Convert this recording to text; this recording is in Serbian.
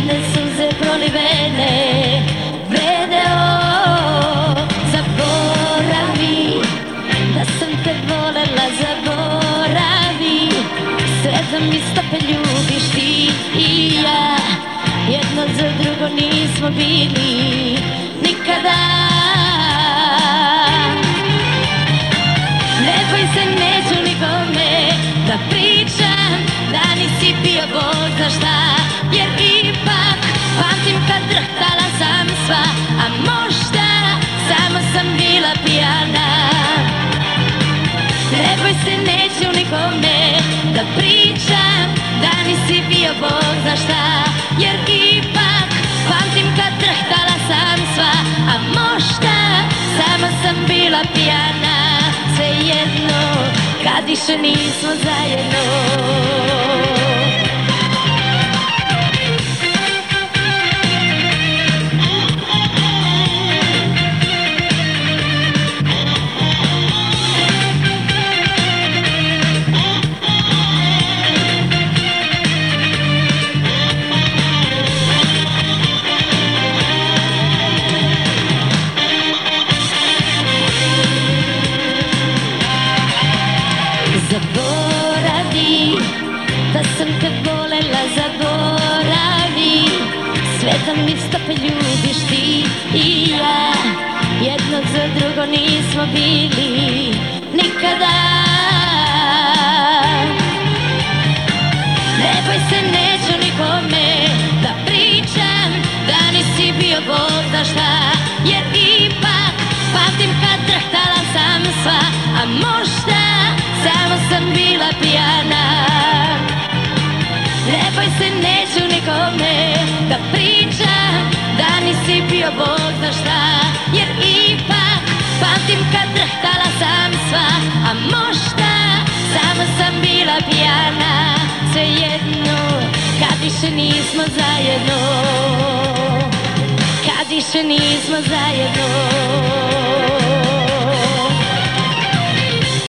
jedne suze prolivene vrede. Zaboravi da sam te volela, zaboravi sve da mi stope ljubiš ti i ja. Jedno za drugo nismo bili nikada. Ne boj se, neću nikome da pričam da nisi bio Bog za šta, jer ipak pamtim kad drhtala sam sva, a možda samo sam bila pijana. Ne boj se, neću nikome da pričam da nisi bio Bog za šta, jer ipak pamtim kad drhtala sam sva, a možda samo sam bila pijana. Svejedno, kad više nismo zajedno. Zaboravi da sam te volela, zaboravi sve da mi stope ljubiš ti i ja. Jedno za drugo nismo bili nikada. Ne boj se, neću nikome da pričam da nisi bio Bog za šta, jer ipak pamtim kad drhtala sam sva, a možda samo sam bila pijana. Ne boj se, neću nikome da pričam da nisi bio Bog za šta, jer ipak pamtim kad drhtala sam sva, a možda samo sam bila pijana. Svejedno, kad više nismo zajedno, kad više nismo zajedno.